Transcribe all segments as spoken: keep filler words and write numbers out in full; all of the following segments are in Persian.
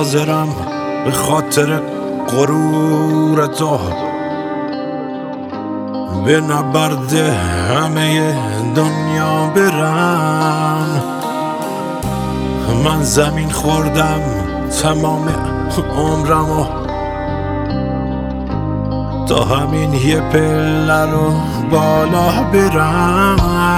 حاضرم به خاطر غرور تو به نبرد همه دنیا برم. من زمین خوردم تمام عمرمو تا همین یه پله رو بالا برم.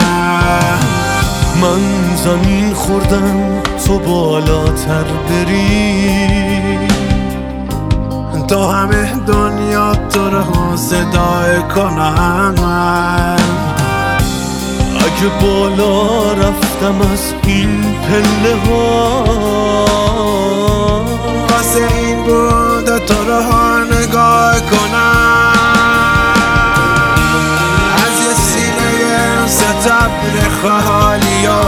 من زمین خوردم تو بالاتر بری تا همه دنیا تو رو صدای کنم. اگه بالا رفتم از این پله ها واسه این بود تو رو نگاه کنم. از یه سینه ستبر خالی ها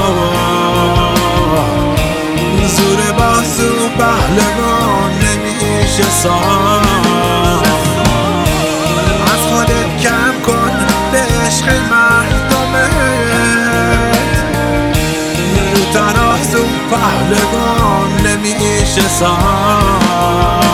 زور بازو پهلوان نمیشه ساخت. از خودت کم کن به عشق مردمت رو ترازو پهلوان نمیشه ساخت.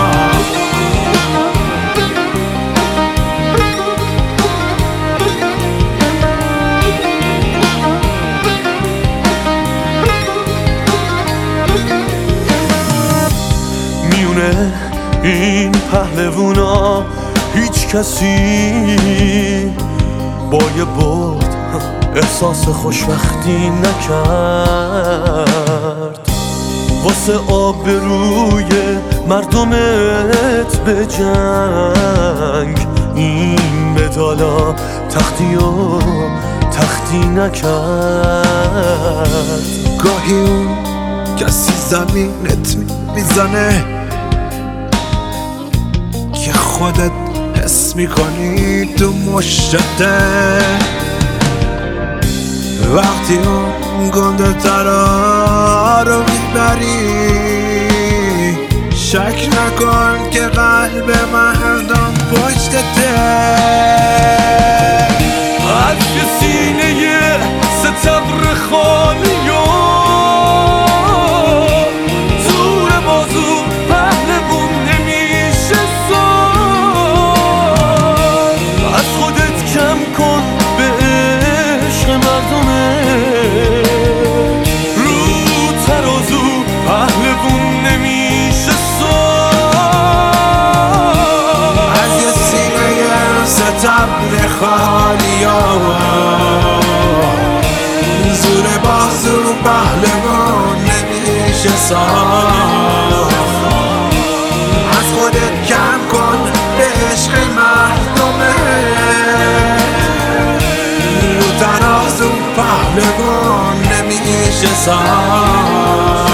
این پهلوونا هیچ کسی با یه برد احساس خوشبختی نکرد. واسه آبروی مردمت به جنگ این مدالا تختی و تختی نکرد. گاهی اون کسی زمینت میزنه که خودت حس میکنی تو مشته. وقتی اون گنده ترا رو میبری شک نکن که قلب مردم پشتته. از یه سینه ستبر خالی تبر خالی ها زور بازو پهلوان نمیشه ساخت. از خودت کم کن به عشق مردمت رو ترازو پهلوان نمیشه ساخت.